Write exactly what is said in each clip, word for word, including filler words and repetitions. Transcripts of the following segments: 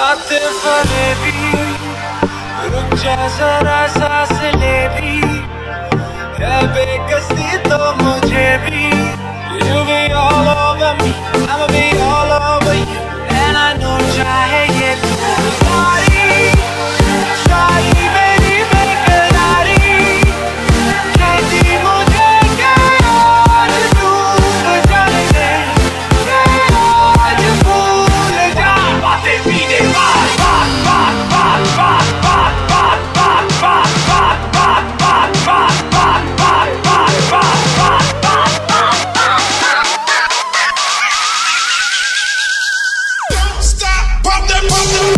रात फरेबी, रुक जा जरा सांस ले भी, है बेकसी तो मुझे भी। You be all over me, I'ma be all over you, and I know चाहे ये तू सारी सारी मेरी बेकरारी, कहती मुझे कि आज डूब जाने, आज भूल जा। बातें पीने बात बात बात बात बात बात बात बात बात बात बात बात बात बात बात बात बात बात Don't stop, pop that, pop that.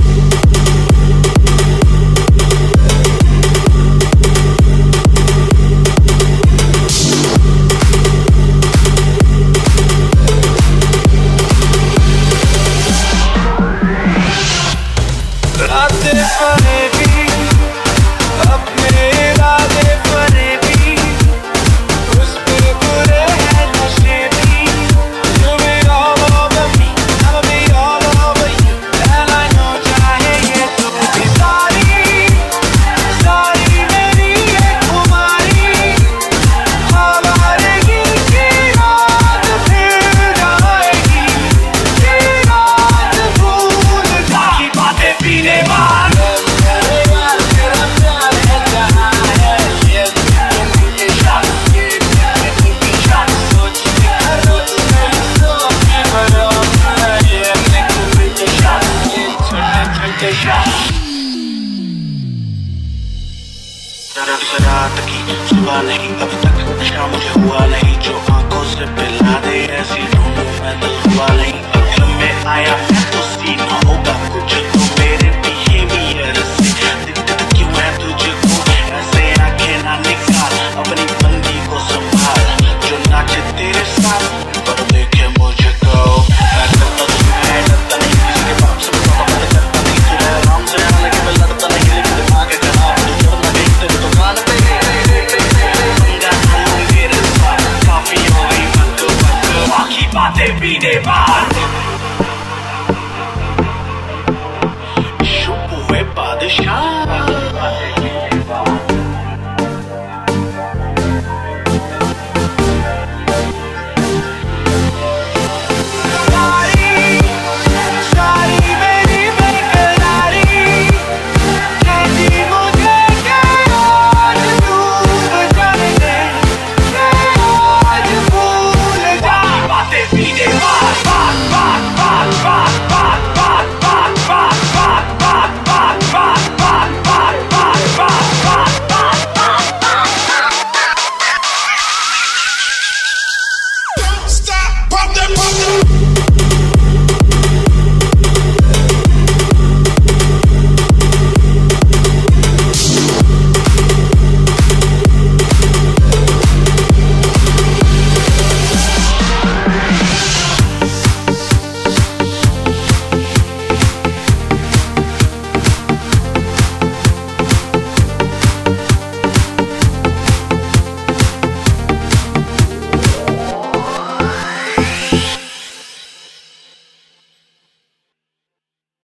रातें फरेबी, अपने इरादे फरेबी, उस पे बुरे हैं नशे भी। You be all over me, I'ma be all over you, and I know चाहे ये तू भी सारी सारी मेरी ये खुमारी, आवारगी की रात फिर आएगी, की रात भूल जा। की बातें पीने वाली रात की सुबह नहीं, अभी तक नशा मुझे हुआ नहीं।